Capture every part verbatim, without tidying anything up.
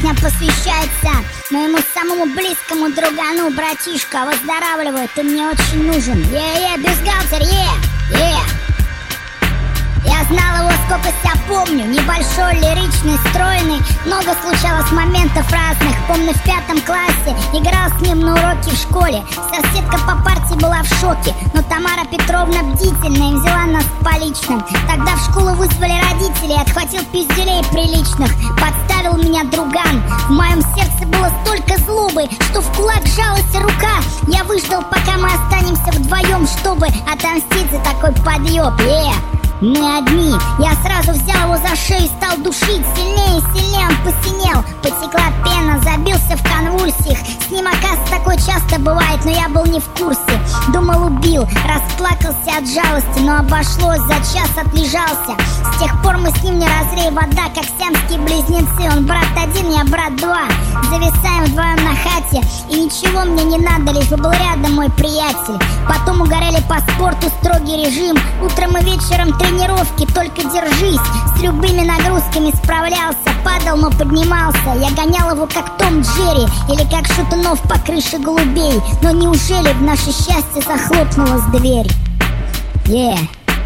Песня посвящается моему самому близкому другану, братишка. Выздоравливай, ты мне очень нужен. Е-е, бюстгальтер, е, е. Я знал его, сколько себя помню. Небольшой, лиричный, стройный. Много случалось моментов разных. Помню, в пятом классе играл с ним на уроке в школе. Соседка по парте была в шоке, но Тамара Петровна бдительная и взяла нас по личным. Тогда в школу вызвали родителей, отхватил пизделей приличных. Подставил меня друган. В моем сердце было столько злобы, что в кулак сжалась рука. Я выждал, пока мы останемся вдвоем, чтобы отомстить за такой подъеб. Yeah. Мы одни. Я сразу взял его за шею и стал душить. Сильнее и сильнее он посинел. Потекла пена, забился в конвульсиях. С ним, оказывается, такое часто бывает, но я был не в курсе. Думал, убил, расплакался от жалости, но обошлось, за час отлежался. С тех пор мы с ним не разлей вода, как сиамские близнецы. Он брат один, я брат два. Зависаем вдвоем на хате, и ничего мне не надо, лишь бы был рядом мой приятель. Потом угорели по спорту, строгий режим. Утром и вечером тренировки, только держись. С любыми нагрузками справлялся. Падал, но поднимался. Я гонял его, как Том Джерри, или как шатунов по крыше голубей. Но неужели в наше счастье захлопнулась дверь? Yeah.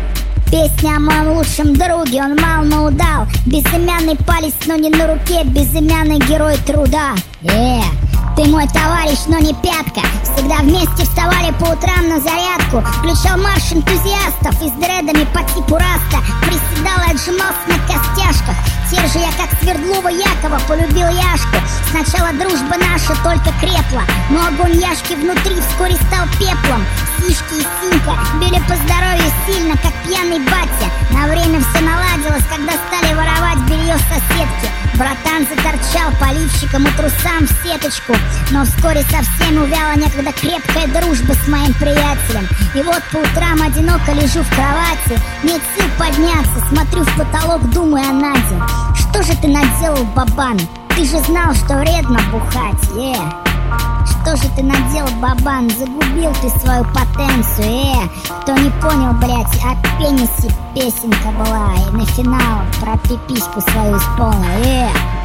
Песня о моем лучшем друге, он мал, но удал. Безымянный палец, но не на руке. Безымянный герой труда. Yeah. Ты мой товарищ, но не пятка. Всегда вместе вставали по утрам на зарядку. Включал марш энтузиастов и с дредами по типу раста. Приседал и отжимался на костяшках. Теперь же я, как Свердлова Якова, полюбил Яшку. Сначала дружба наша только крепла, но огонь Яшки внутри вскоре стал пеплом. Сишки и Синька били по здоровью сильно, как пьяный батя. На время все наладилось, когда стали воровать белье соседки. Братан заторчал поливщиком и трусам в сеточку. Но вскоре совсем увяла некогда крепкая дружба с моим приятелем. И вот по утрам одиноко лежу в кровати. Нет сил подняться, смотрю в потолок, думаю о Наде. Что же ты наделал, бабан? Ты же знал, что вредно бухать, е. Yeah. Что же ты наделал, бабан? Загубил ты свою потенцию, э. Кто не понял, блять, о пенисе песенка была. И на финал про пипиську свою исполнил, э.